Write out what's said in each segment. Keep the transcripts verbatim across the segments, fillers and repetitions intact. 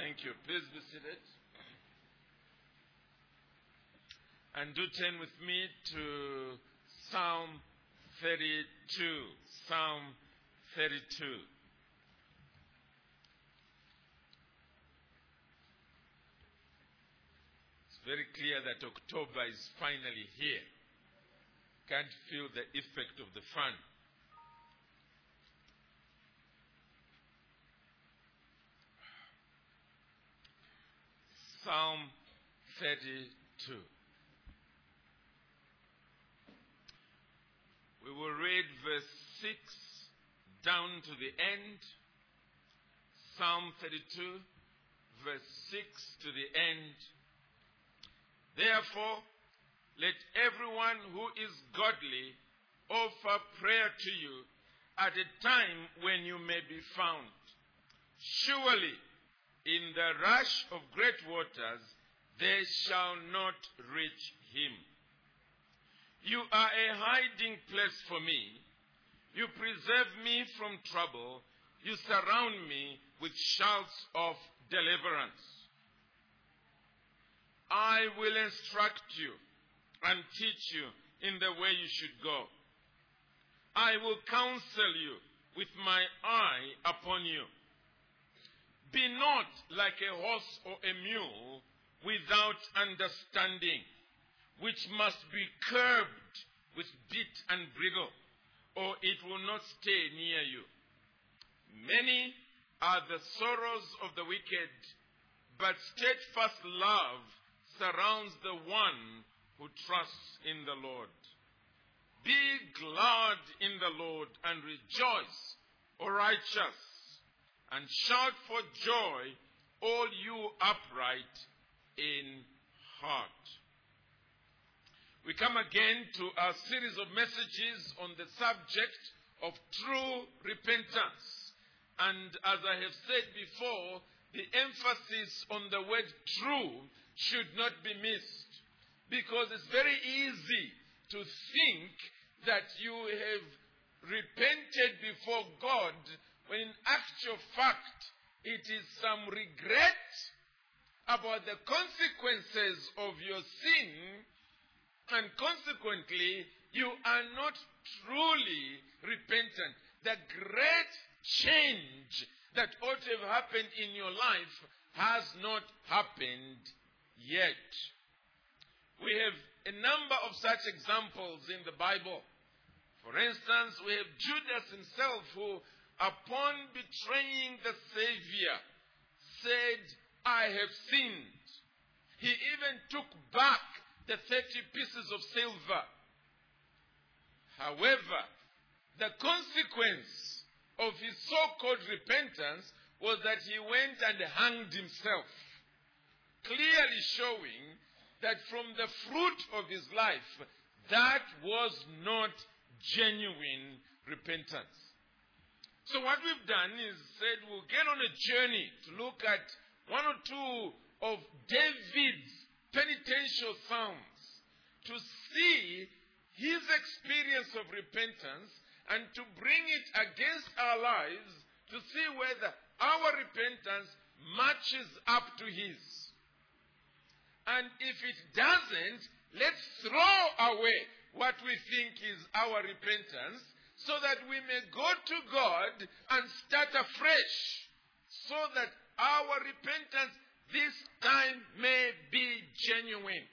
Thank you. Please be seated. And do turn with me to Psalm thirty-two. Psalm thirty-two. It's very clear that October is finally here. Can't feel the effect of the fun. Psalm thirty-two. We will read verse six down to the end. Psalm thirty-two, verse six to the end. Therefore, let everyone who is godly offer prayer to you at a time when you may be found. Surely, in the rush of great waters, they shall not reach him. You are a hiding place for me. You preserve me from trouble. You surround me with shouts of deliverance. I will instruct you and teach you in the way you should go. I will counsel you with my eye upon you. Be not like a horse or a mule without understanding, which must be curbed with bit and bridle, or it will not stay near you. Many are the sorrows of the wicked, but steadfast love surrounds the one who trusts in the Lord. Be glad in the Lord and rejoice, O righteous, and shout for joy, all you upright in heart. We come again to our series of messages on the subject of true repentance. And as I have said before, the emphasis on the word true should not be missed. Because it's very easy to think that you have repented before God, when in actual fact it is some regret about the consequences of your sin, and consequently you are not truly repentant. The great change that ought to have happened in your life has not happened yet. We have a number of such examples in the Bible. For instance, we have Judas himself, who upon betraying the Savior said, I have sinned. He even took back the thirty pieces of silver. However, the consequence of his so-called repentance was that he went and hanged himself, clearly showing that from the fruit of his life, that was not genuine repentance. So what we've done is said we'll get on a journey to look at one or two of David's penitential psalms to see his experience of repentance and to bring it against our lives to see whether our repentance matches up to his. And if it doesn't, let's throw away what we think is our repentance so that we may go to God and start afresh, so that our repentance this time may be genuine.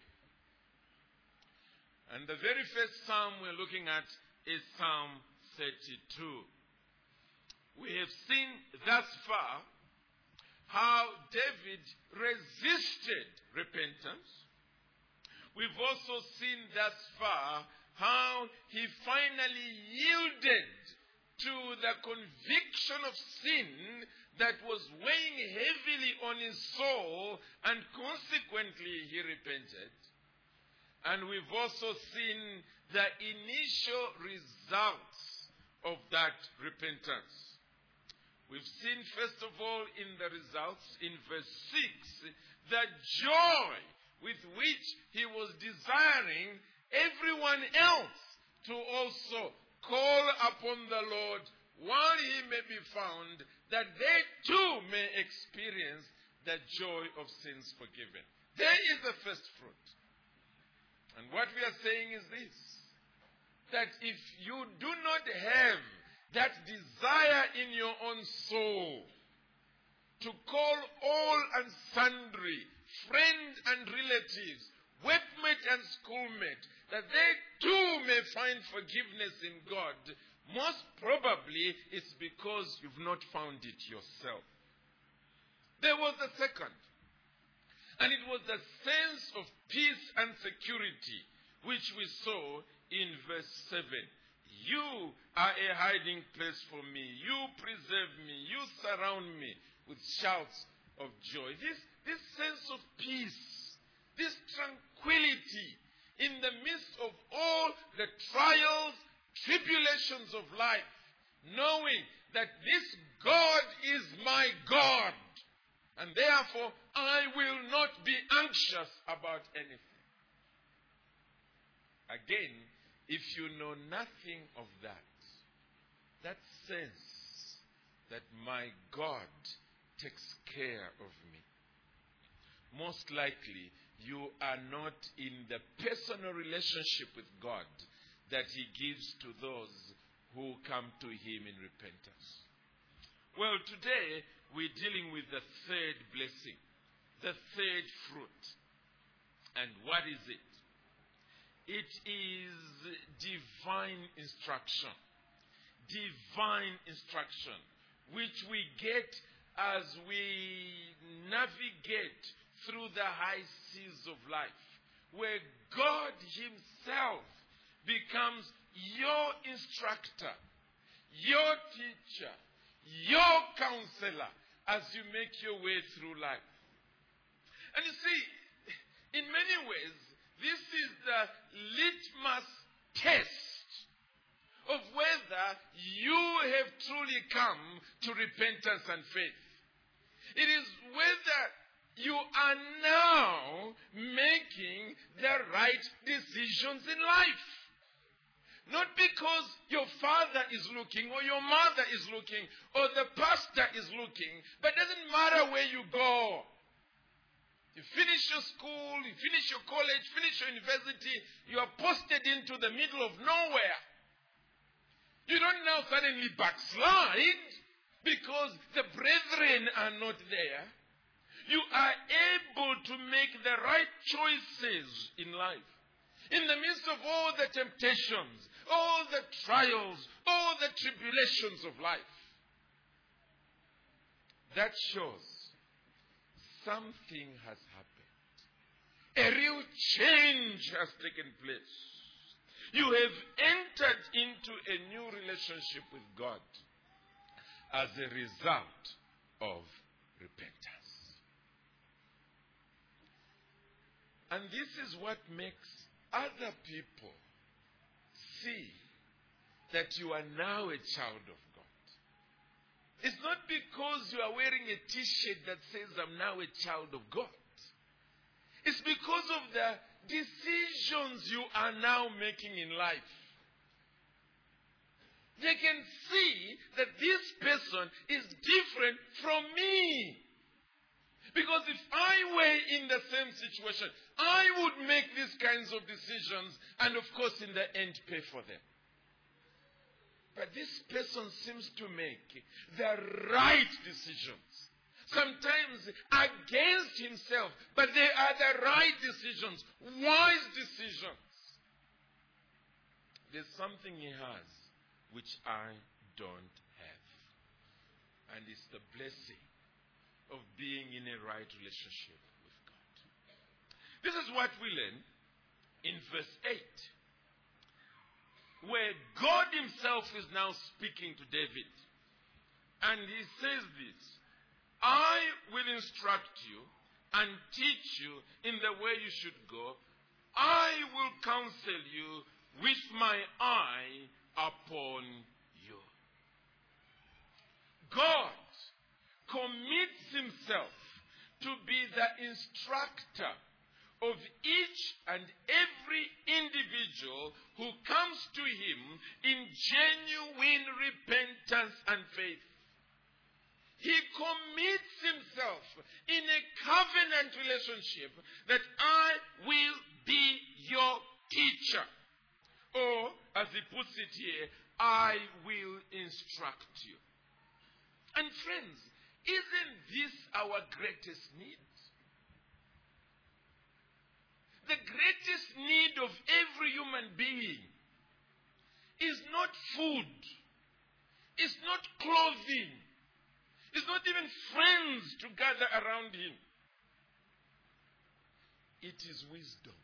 And the very first psalm we're looking at is Psalm thirty-two. We have seen thus far how David resisted repentance. We've also seen thus far how he finally yielded to the conviction of sin that was weighing heavily on his soul, and consequently he repented. And we've also seen the initial results of that repentance. We've seen, first of all, in the results, in verse six, the joy with which he was desiring everyone else to also call upon the Lord while he may be found, that they too may experience the joy of sins forgiven. There is the first fruit. And what we are saying is this, that if you do not have that desire in your own soul to call all and sundry, friends and relatives, workmate and schoolmate, that they too may find forgiveness in God, most probably it's because you've not found it yourself. There was the second, and it was the sense of peace and security, which we saw in verse seven. You are a hiding place for me. You preserve me. You surround me with shouts of joy. This, this sense of peace, this tranquility in the midst of all the trials, tribulations of life, knowing that this God is my God, and therefore I will not be anxious about anything. Again, if you know nothing of that, that sense that my God takes care of me, most likely you are not in the personal relationship with God that He gives to those who come to Him in repentance. Well, today we're dealing with the third blessing, the third fruit. And what is it? It is divine instruction. Divine instruction, which we get as we navigate through the high seas of life, where God Himself becomes your instructor, your teacher, your counselor as you make your way through life. And you see, in many ways, this is the litmus test of whether you have truly come to repentance and faith. It is whether you are now making the right decisions in life. Not because your father is looking or your mother is looking or the pastor is looking, but it doesn't matter where you go. You finish your school, you finish your college, finish your university, you are posted into the middle of nowhere. You don't now suddenly backslide because the brethren are not there. You are able to make the right choices in life. In the midst of all the temptations, all the trials, all the tribulations of life. That shows something has happened. A real change has taken place. You have entered into a new relationship with God as a result of repentance. And this is what makes other people see that you are now a child of God. It's not because you are wearing a t-shirt that says, I'm now a child of God. It's because of the decisions you are now making in life. They can see that this person is different from me. Because if I were in the same situation, I would make these kinds of decisions and, of course, in the end, pay for them. But this person seems to make the right decisions. Sometimes against himself, but they are the right decisions, wise decisions. There's something he has which I don't have. And it's the blessing of being in a right relationship with God. This is what we learn in verse eight, where God Himself is now speaking to David. And He says this, I will instruct you and teach you in the way you should go. I will counsel you with my eye upon you. God commits Himself to be the instructor of each and every individual who comes to Him in genuine repentance and faith. He commits Himself in a covenant relationship that I will be your teacher. Or, as he puts it here, I will instruct you. And friends, isn't this our greatest need? The greatest need of every human being is not food, it's not clothing, it's not even friends to gather around him. It is wisdom.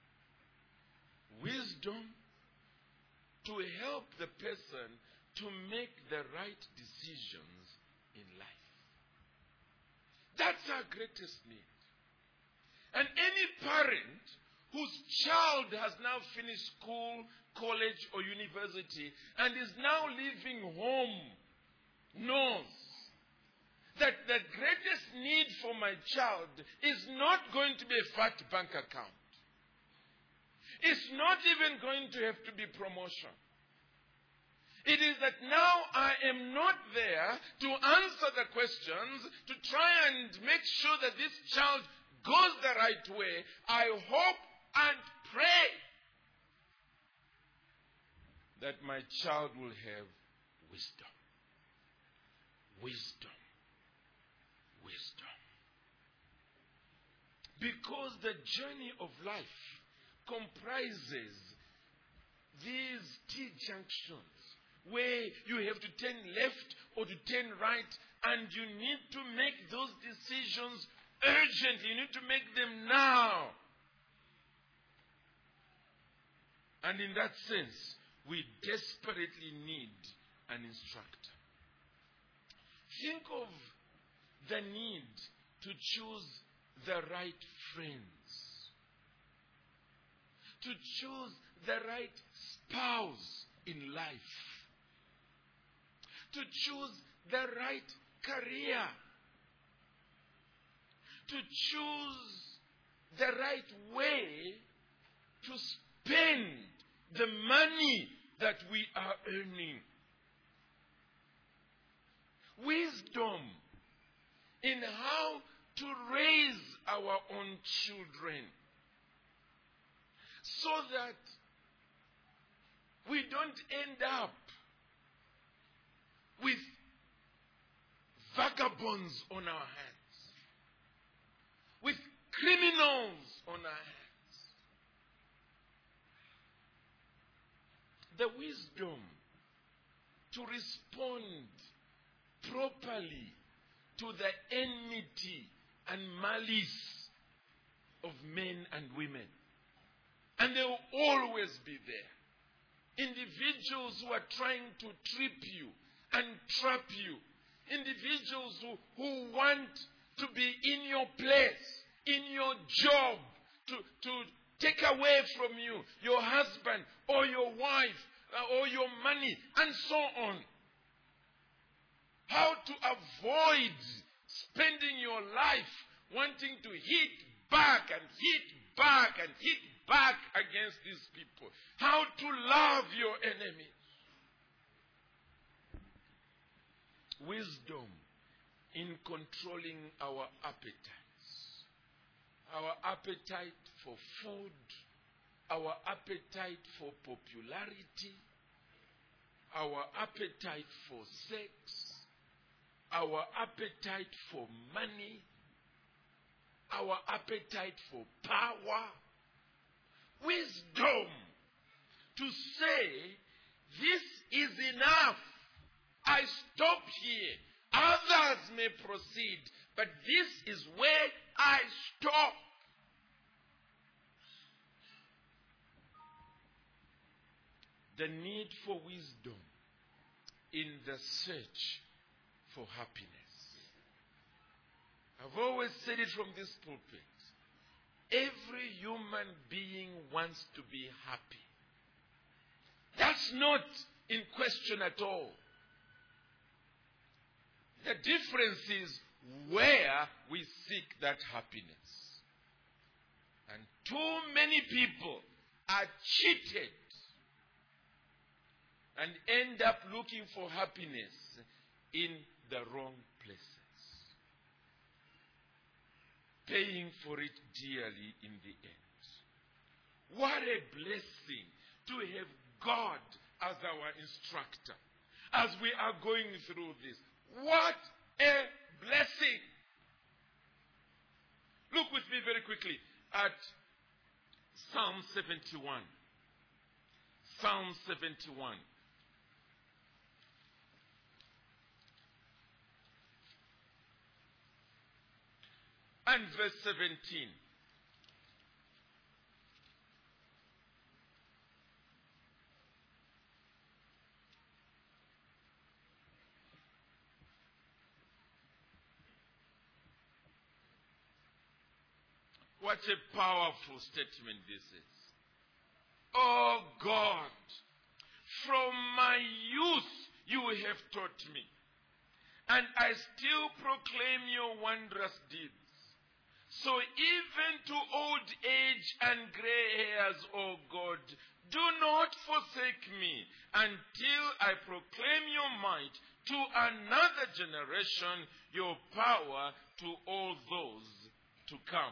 Wisdom to help the person to make the right decisions in life. That's our greatest need. And any parent whose child has now finished school, college, or university and is now leaving home knows that the greatest need for my child is not going to be a fat bank account. It's not even going to have to be promotion. It is that now I am not there to answer the questions, to try and make sure that this child goes the right way. I hope and pray that my child will have wisdom. Wisdom. Wisdom. Because the journey of life comprises these T-junctions where you have to turn left or to turn right, and you need to make those decisions urgently. You need to make them now. And in that sense, we desperately need an instructor. Think of the need to choose the right friends, to choose the right spouse in life, to choose the right career, to choose the right way to spend the money that we are earning. Wisdom in how to raise our own children so that we don't end up with vagabonds on our hands, with criminals on our hands. The wisdom to respond properly to the enmity and malice of men and women. And they will always be there. Individuals who are trying to trip you and trap you. Individuals who, who want to be in your place, in your job, to, to take away from you your husband or your wife uh, or your money and so on. How to avoid spending your life wanting to hit back and hit back and hit back against these people. How to love your enemies. Wisdom in controlling our appetites. Our appetite for food, our appetite for popularity, our appetite for sex, our appetite for money, our appetite for power. Wisdom to say, this is enough. I stop here. Others may proceed, but this is where I stop. The need for wisdom in the search for happiness. I've always said it from this pulpit. Every human being wants to be happy. That's not in question at all. The difference is where we seek that happiness. And too many people are cheated and end up looking for happiness in the wrong places. paying for it dearly in the end. What a blessing to have God as our instructor as we are going through this. What a blessing. Look with me very quickly at Psalm seventy-one. Psalm seventy-one. And verse seventeen. What a powerful statement this is. Oh God, from my youth you have taught me, and I still proclaim your wondrous deeds. So even to old age and gray hairs, O God, do not forsake me until I proclaim your might to another generation, your power to all those to come.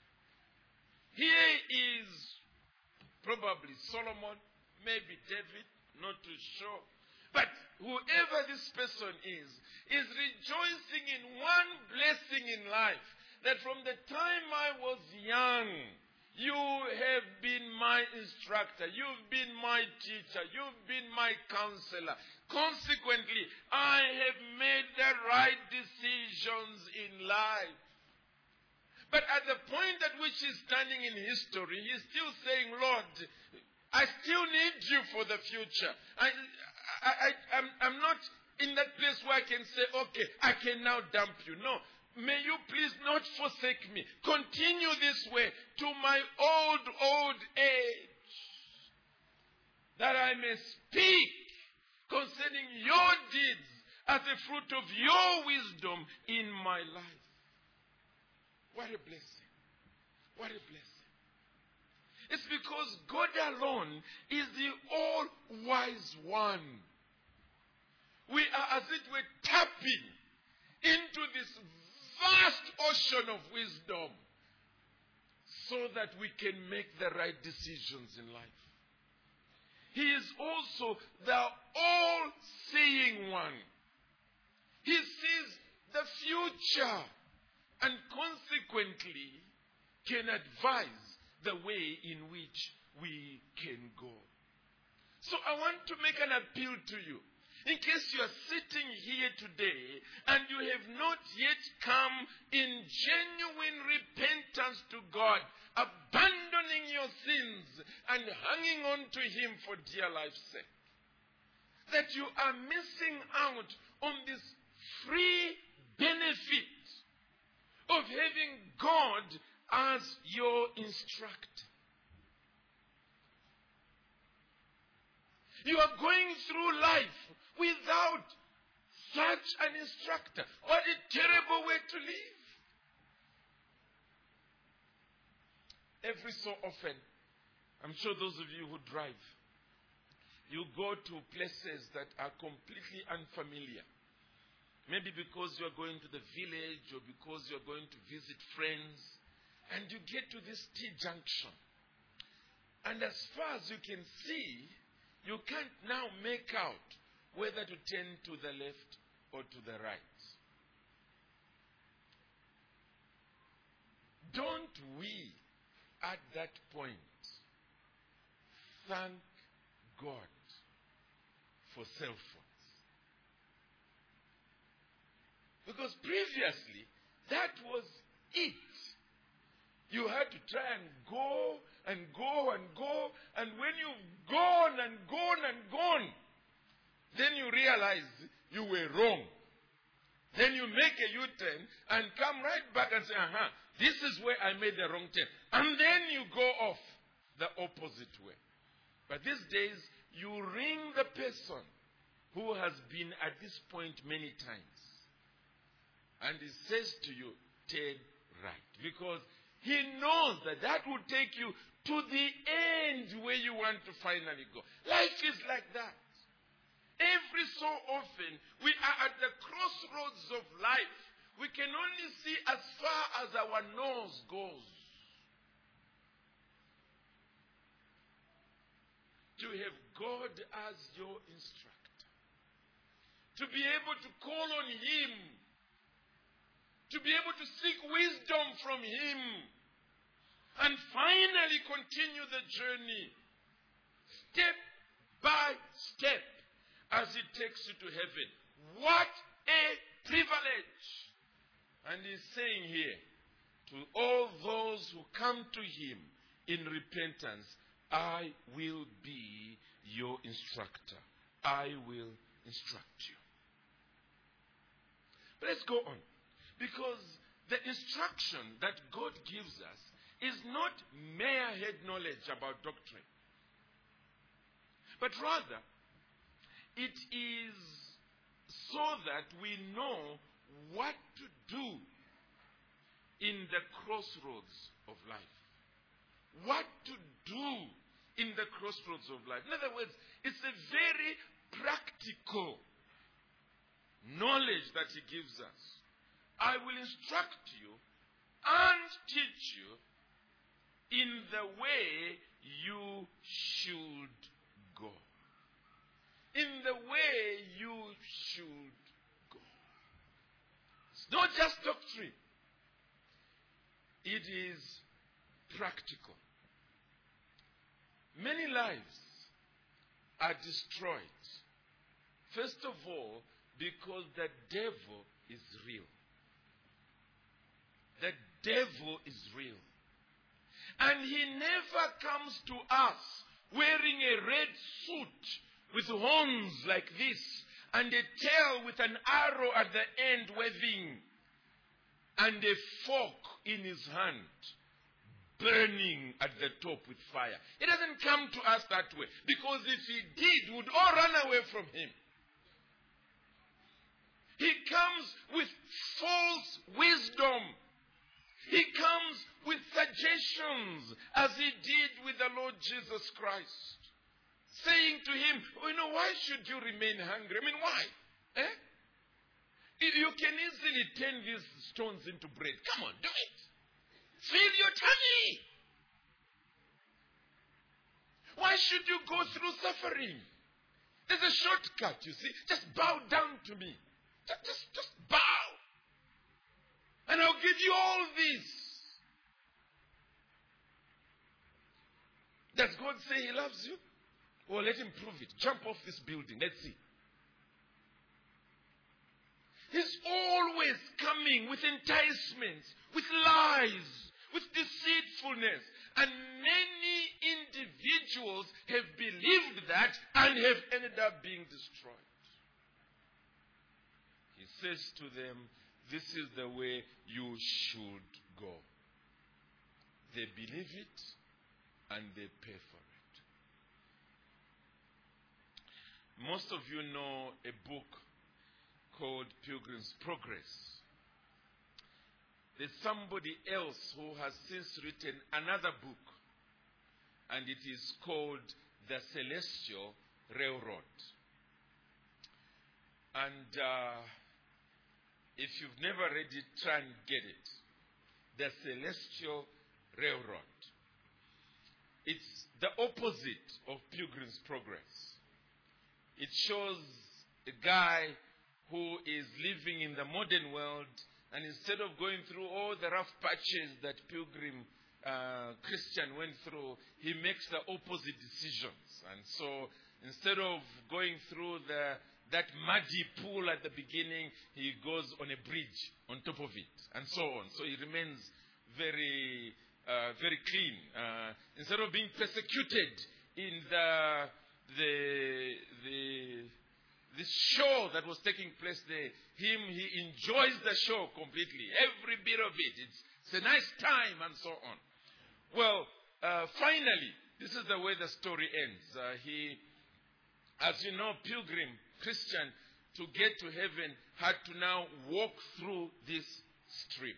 Here is probably Solomon, maybe David, not too sure. But whoever this person is, is rejoicing in one blessing in life. That from the time I was young, you have been my instructor. You've been my teacher. You've been my counselor. Consequently, I have made the right decisions in life. But at the point at which he's standing in history, he's still saying, Lord, I still need you for the future. I, I, I, I'm, I'm not in that place where I can say, okay, I can now dump you. No. May you please not forsake me. Continue this way to my old, old age, that I may speak concerning your deeds as a fruit of your wisdom in my life. What a blessing. What a blessing. It's because God alone is the all-wise one. We are, as it were, tapping into this vast ocean of wisdom so that we can make the right decisions in life. He is also the all-seeing one. He sees the future and consequently can advise the way in which we can go. So I want to make an appeal to you. In case you are sitting here today and you have not yet come in genuine repentance to God, abandoning your sins and hanging on to Him for dear life's sake, that you are missing out on this free benefit of having God as your instructor. You are going through life without such an instructor. What a terrible way to live. Every so often, I'm sure those of you who drive, you go to places that are completely unfamiliar. Maybe because you're going to the village or because you're going to visit friends. And you get to this T-junction. And as far as you can see, you can't now make out whether to turn to the left or to the right. Don't we, at that point, thank God for cell phones? Because previously, that was it. You had to try and go and go and go. And when you've gone and gone and gone, then you realize you were wrong. Then you make a U-turn and come right back and say, aha, this is where I made the wrong turn. And then you go off the opposite way. But these days, you ring the person who has been at this point many times. And he says to you, turn right. Because he knows that that will take you to the end where you want to finally go. Life is like that. Every so often, we are at the crossroads of life we can only see as far as our nose goes. To have God as your instructor. To be able to call on Him. To be able to seek wisdom from Him. And finally continue the journey. Step by step. As it takes you to heaven. What a privilege. And He's saying here. To all those who come to Him in repentance. I will be your instructor. I will instruct you. But let's go on. Because the instruction that God gives us is not mere head knowledge about doctrine. But rather, it is so that we know what to do in the crossroads of life. What to do in the crossroads of life. In other words, it's a very practical knowledge that He gives us. I will instruct you and teach you in the way you should go. In the way you should go. It's not just doctrine. It is practical. Many lives are destroyed. First of all, because the devil is real. The devil is real. And he never comes to us wearing a red suit with horns like this and a tail with an arrow at the end waving and a fork in his hand, burning at the top with fire. He doesn't come to us that way. Because if he did, we'd all run away from him. He comes with false wisdom. He comes with suggestions, as he did with the Lord Jesus Christ. Saying to him, oh, you know, why should you remain hungry? I mean, why? Eh? You can easily turn these stones into bread. Come on, do it. Fill your tummy. Why should you go through suffering? There's a shortcut, you see. Just bow down to me. Just, just, just bow. And I'll give you all this. Does God say He loves you? Well, let Him prove it. Jump off this building. Let's see. He's always coming with enticements, with lies, with deceitfulness. And many individuals have believed that and have ended up being destroyed. He says to them, this is the way you should go. They believe it and they pay for it. Most of you know a book called Pilgrim's Progress. There's somebody else who has since written another book, and it is called The Celestial Railroad. And uh, if you've never read it, try and get it. The Celestial Railroad. It's the opposite of Pilgrim's Progress. It shows a guy who is living in the modern world, and instead of going through all the rough patches that Pilgrim uh, Christian went through, he makes the opposite decisions. And so instead of going through the that muddy pool at the beginning, he goes on a bridge on top of it, and so on. So he remains very, uh, very clean. Uh, instead of being persecuted in the the the this show that was taking place there, him he enjoys the show completely, every bit of it. It's, it's a nice time, and so on. Well, uh, finally, this is the way the story ends. Uh, he, as you know, Pilgrim Christian, to get to heaven, had to now walk through this stream.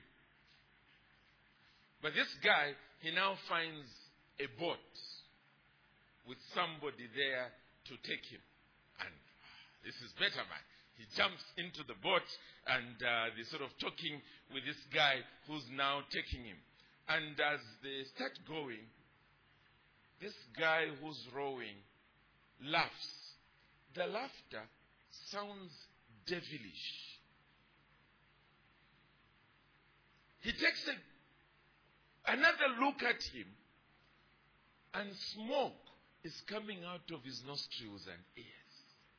But this guy, he now finds a boat with somebody there to take him. And this is better, man. he jumps into the boat and uh, they're sort of talking with this guy who's now taking him. And as they start going, this guy who's rowing laughs. The laughter sounds devilish. He takes a, another look at him, and smoke is coming out of his nostrils and ears.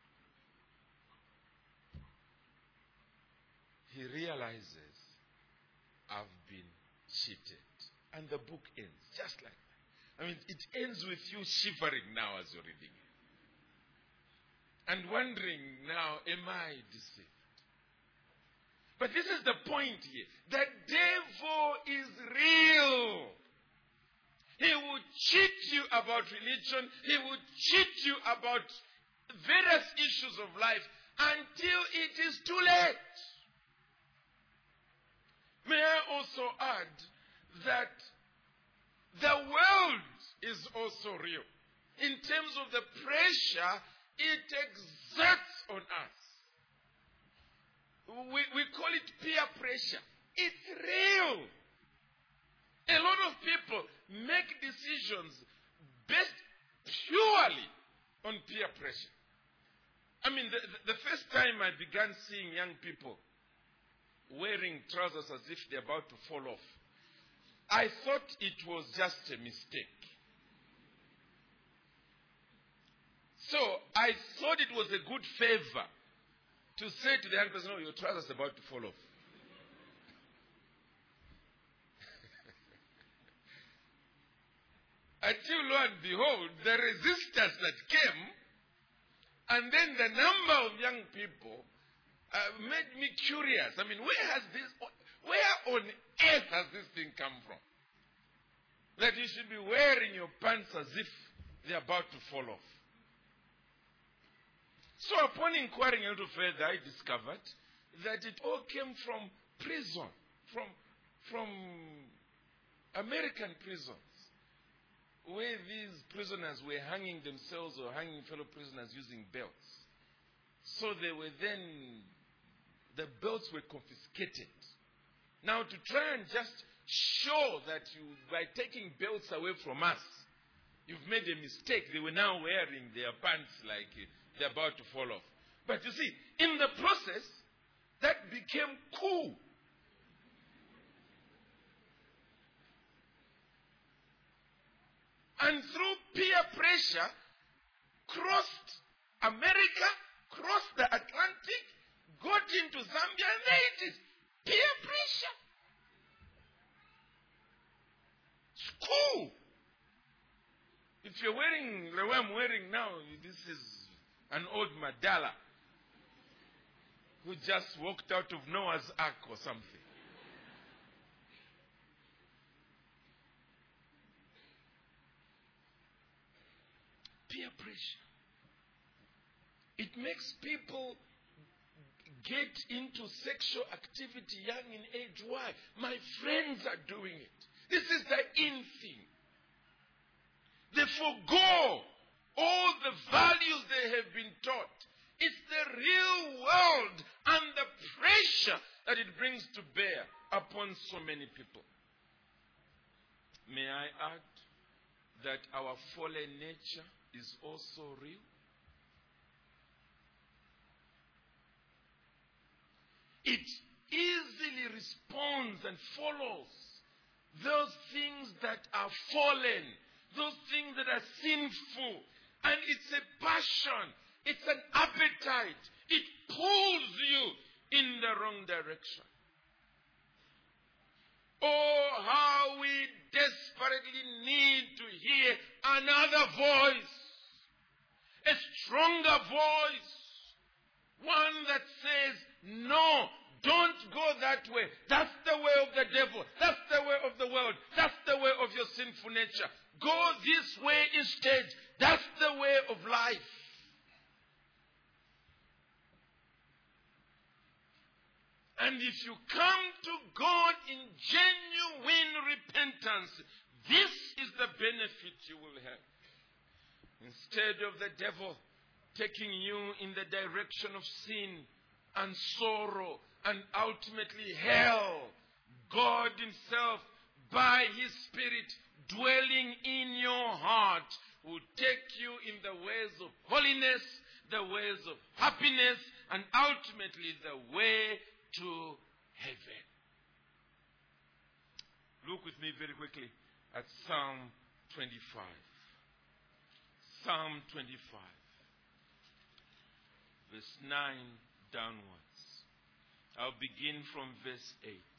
He realizes, I've been cheated. And the book ends just like that. I mean, it ends with you shivering now as you're reading it. And wondering now, am I deceived? But this is the point here. The devil is real. He will cheat you about religion. He will cheat you about various issues of life until it is too late. May I also add that the world is also real. In terms of the pressure it exerts on us. We, we call it peer pressure. It's real. A lot of people make decisions based purely on peer pressure. I mean, the, the first time I began seeing young people wearing trousers as if they're about to fall off, I thought it was just a mistake. So I thought it was a good favor to say to the young person, "Oh, your trousers are about to fall off." Until, lo and behold, the resistance that came, and then the number of young people uh, made me curious. I mean, where has this, where on earth has this thing come from? That you should be wearing your pants as if they're about to fall off. So upon inquiring a little further, I discovered that it all came from prison, from, from American prisons, where these prisoners were hanging themselves or hanging fellow prisoners using belts. So they were then, the belts were confiscated. Now to try and just show that you, by taking belts away from us, you've made a mistake. They were now wearing their pants like they're about to fall off. But you see, in the process, that became cool. And through peer pressure, crossed America, crossed the Atlantic, got into Zambia, and there it is. Peer pressure. It's cool. If you're wearing the way I'm wearing now, this is an old Madala who just walked out of Noah's Ark or something. Peer pressure. It makes people get into sexual activity young in age. Why? My friends are doing it. This is the in thing. They forgo all the values they have been taught. It's the real world and the pressure that it brings to bear upon so many people. May I add that our fallen nature is also real? It easily responds and follows those things that are fallen, those things that are sinful. And it's a passion. It's an appetite. It pulls you in the wrong direction. Oh, how we desperately need to hear another voice. A stronger voice. One that says, no, don't go that way. That's the way of the devil. That's the way of the world. That's the way of your sinful nature. Go this way instead. That's the way of life. And if you come to God in genuine repentance, this is the benefit you will have. Instead of the devil taking you in the direction of sin, and sorrow and ultimately hell, God himself, by his Spirit dwelling in your heart, will take you in the ways of holiness, the ways of happiness, and ultimately the way to heaven. Look with me very quickly at Psalm twenty-five. Psalm twenty-five, verse nine downwards. I'll begin from verse eight.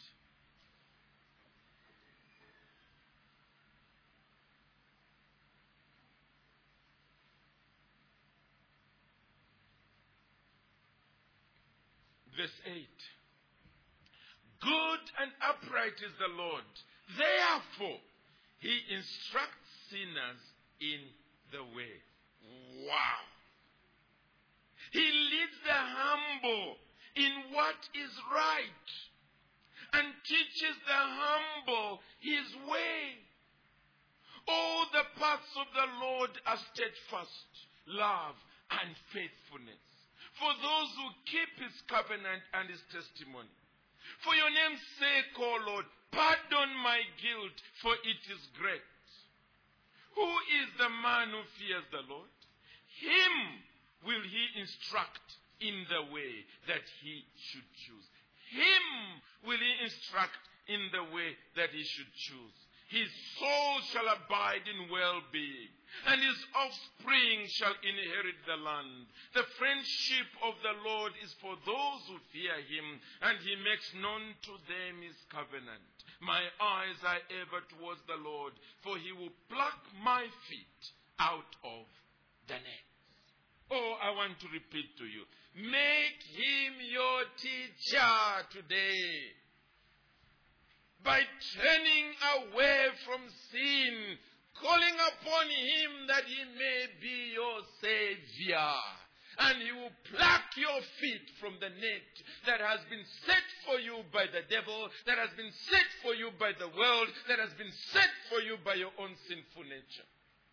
Verse eight. Good and upright is the Lord. Therefore, he instructs sinners in the way. Wow. He leads the humble in what is right and teaches the humble his way. All the paths of the Lord are steadfast, love, and faithfulness, for those who keep his covenant and his testimony. For your name's sake, O Lord, pardon my guilt, for it is great. Who is the man who fears the Lord? Him will he instruct in the way that he should choose. Him will he instruct in the way that he should choose. His soul shall abide in well-being, and his offspring shall inherit the land. The friendship of the Lord is for those who fear him, and he makes known to them his covenant. My eyes are ever towards the Lord, for he will pluck my feet out of the net. Oh, I want to repeat to you. Make him your teacher today. By turning away from sin, calling upon him that he may be your Savior. And he will pluck your feet from the net that has been set for you by the devil, that has been set for you by the world, that has been set for you by your own sinful nature.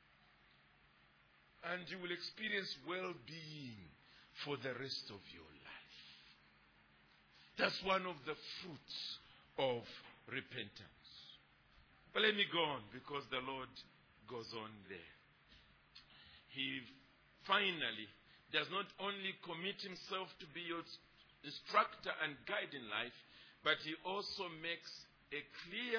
And you will experience well-being for the rest of your life. That's one of the fruits of repentance. But let me go on, because the Lord goes on there. He finally does not only commit himself to be your instructor and guide in life, but he also makes a clear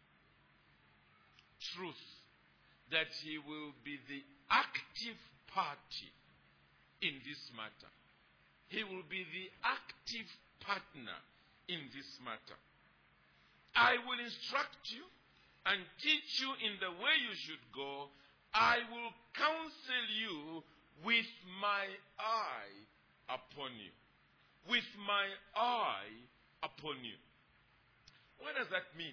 truth that he will be the active party in this matter. He will be the active partner in this matter. I will instruct you and teach you in the way you should go. I will counsel you with my eye upon you. With my eye upon you. What does that mean?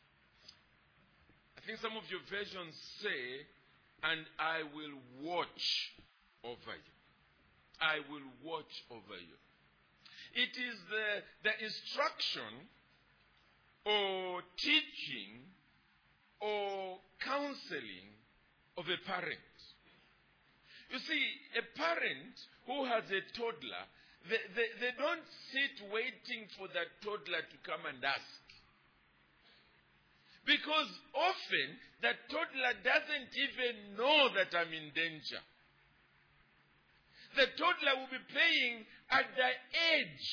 I think some of your versions say, and I will watch over you. I will watch over you. It is the, the instruction or teaching or counseling of a parent. You see, a parent who has a toddler, they, they, they don't sit waiting for that toddler to come and ask. Because often, that toddler doesn't even know that I'm in danger. The toddler will be playing at the edge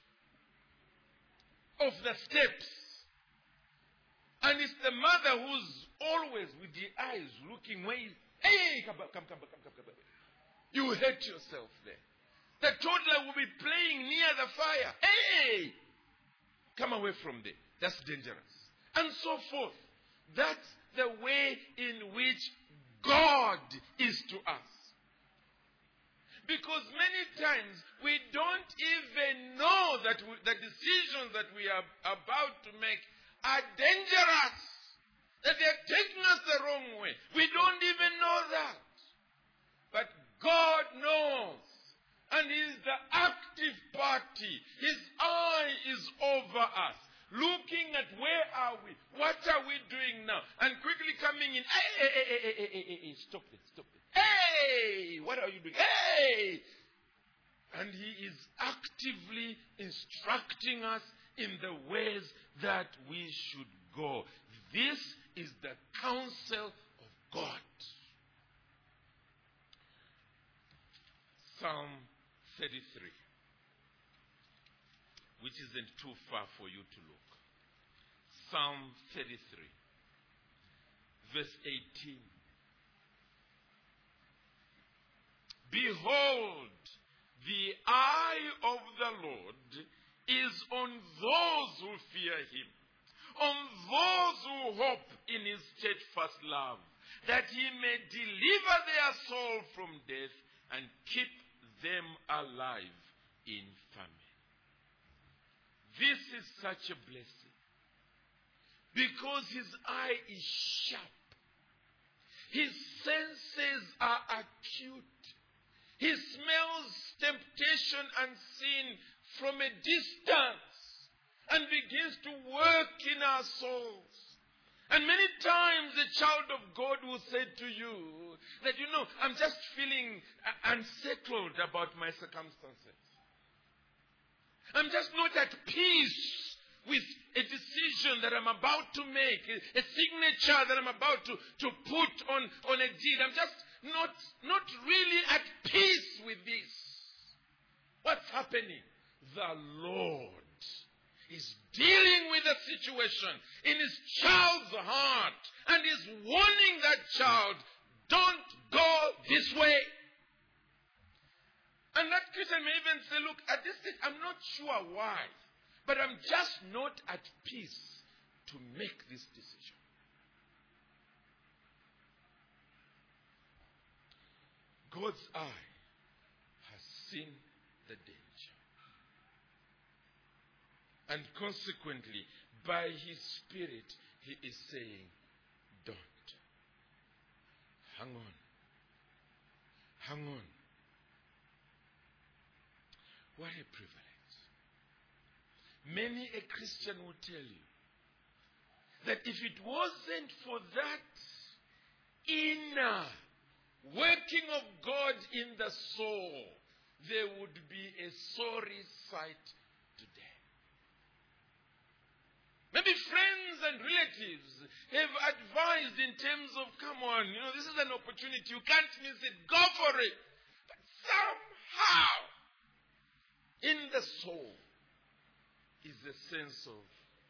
of the steps. And it's the mother who's always with the eyes looking way. Hey, come, come, come, come, come, come. You hurt yourself there. The toddler will be playing near the fire. Hey, come away from there. That's dangerous. And so forth. That's the way in which God is to us. Because many times we don't even know that we, the decisions that we are about to make are dangerous. That they are taking us the wrong way. We don't even know that. But God knows. And He is the active party. His eye is over us. Looking at where are we? What are we doing now? And quickly coming in. Hey, hey, hey, hey, hey, hey, hey, hey, stop it, stop it. Hey, what are you doing? Hey! And he is actively instructing us in the ways that we should go. This is the counsel of God. Psalm thirty-three, which isn't too far for you to look. Psalm thirty-three, verse eighteen. Behold, the eye of the Lord is on those who fear him, on those who hope in his steadfast love, that he may deliver their soul from death and keep them alive in famine. This is such a blessing, because his eye is sharp. His senses are acute. He smells temptation and sin from a distance and begins to work in our souls. And many times a child of God will say to you that, you know, I'm just feeling unsettled about my circumstances. I'm just not at peace with a decision that I'm about to make, a signature that I'm about to, to put on, on a deed. I'm just not, not really at peace with this. What's happening? The Lord is dealing with the situation in his child's heart and is warning that child, don't go this way. And that Christian may even say, look, at this stage, I'm not sure why, but I'm just not at peace to make this decision. God's eye has seen the danger. And consequently, by his Spirit, he is saying, don't. Hang on. Hang on. What a privilege. Many a Christian will tell you that if it wasn't for that inner working of God in the soul, there would be a sorry sight today. Maybe friends and relatives have advised in terms of, come on, you know, this is an opportunity. You can't miss it. Go for it. But somehow, in the soul, is a sense of,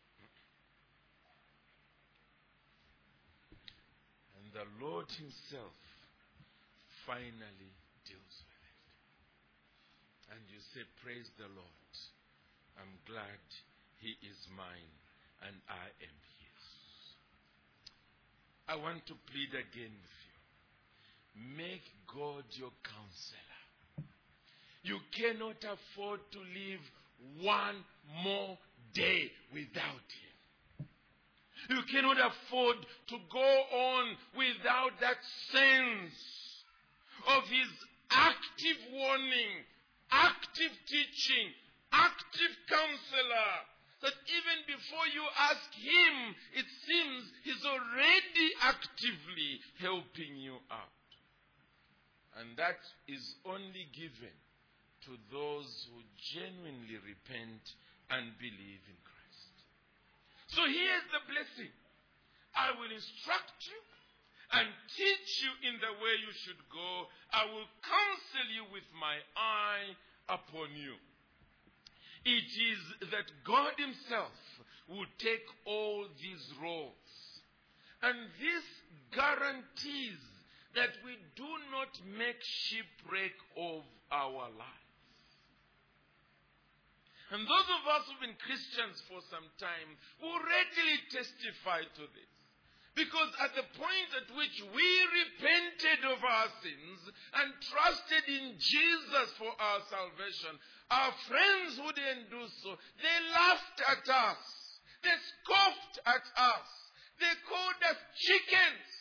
and the Lord himself finally deals with it. And you say, praise the Lord. I'm glad he is mine and I am his. I want to plead again with you. Make God your counselor. You cannot afford to live one more day without him. You cannot afford to go on without that sense of his active warning, active teaching, active counselor, that even before you ask him, it seems he's already actively helping you out. And that is only given to those who genuinely repent and believe in Christ. So here's the blessing. I will instruct you and teach you in the way you should go. I will counsel you with my eye upon you. It is that God himself will take all these roles. And this guarantees that we do not make shipwreck of our lives. And those of us who've been Christians for some time will readily testify to this. Because at the point at which we repented of our sins and trusted in Jesus for our salvation, our friends who didn't do so, they laughed at us. They scoffed at us. They called us chickens.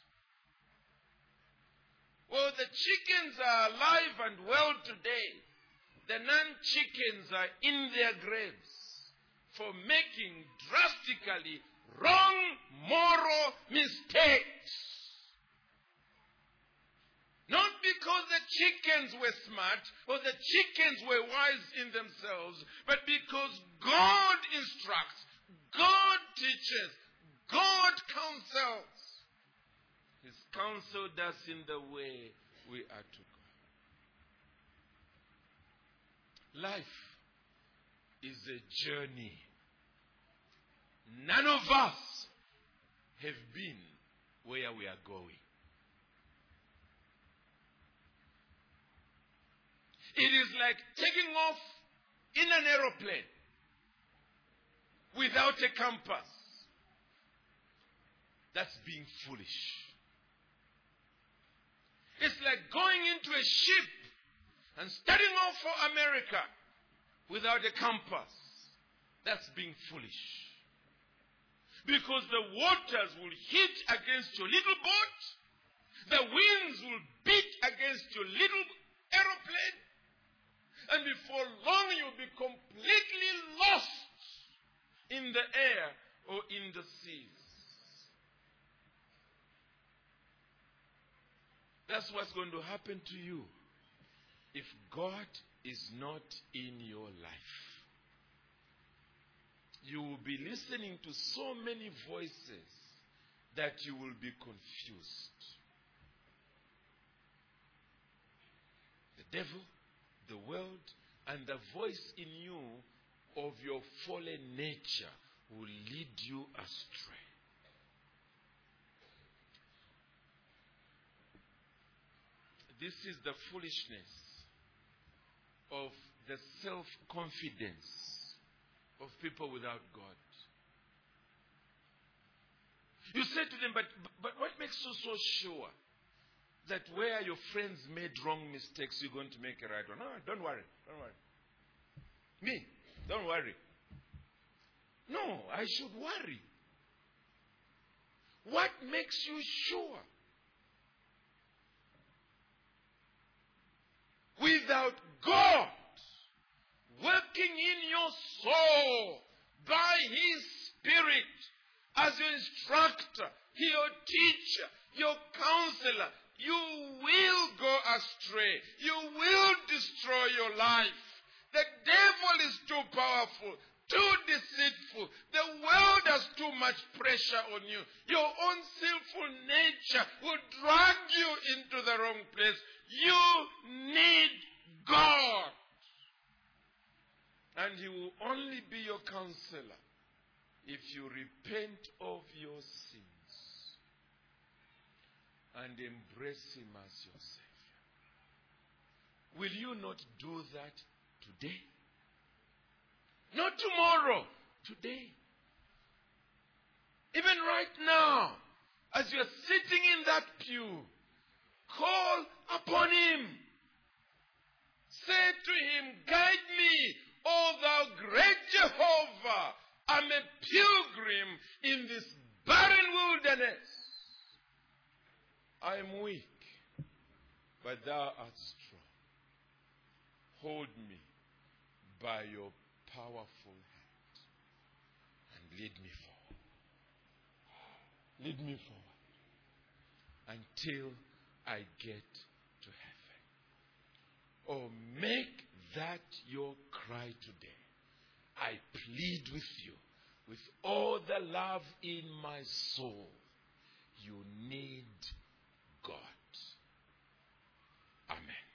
Well, the chickens are alive and well today. The non-chickens are in their graves for making drastically wrong moral mistakes. Not because the chickens were smart or the chickens were wise in themselves, but because God instructs, God teaches, God counsels. He's counseled us in the way we are to go. Life is a journey. None of us have been where we are going. It is like taking off in an aeroplane without a compass. That's being foolish. It's like going into a ship and starting off for America without a compass. That's being foolish. Because the waters will hit against your little boat. The winds will beat against your little aeroplane. And before long you'll be completely lost in the air or in the seas. That's what's going to happen to you if God is not in your life. You will be listening to so many voices that you will be confused. The devil, the world, and the voice in you of your fallen nature will lead you astray. This is the foolishness of the self-confidence of people without God. You say to them, but, but what makes you so sure that where your friends made wrong mistakes, you're going to make a right one? No, don't worry. Don't worry. Me, don't worry. No, I should worry. What makes you sure? Without God working in your soul by His Spirit as your instructor, your teacher, your counselor, you will go astray. You will destroy your life. The devil is too powerful, too deceitful. The world has too much pressure on you. Your own sinful nature will drag you into the wrong place. You need God. And He will only be your counselor if you repent of your sins and embrace Him as your Savior. Will you not do that today? Not tomorrow, today. Even right now, as you're sitting in that pew, call upon Him. Say to Him, guide me, O thou great Jehovah. I'm a pilgrim in this barren wilderness. I am weak, but thou art strong. Hold me by your powerful hand and lead me forward. Lead me forward until I get to heaven. Oh, make that your cry today. I plead with you with all the love in my soul. You need God. Amen.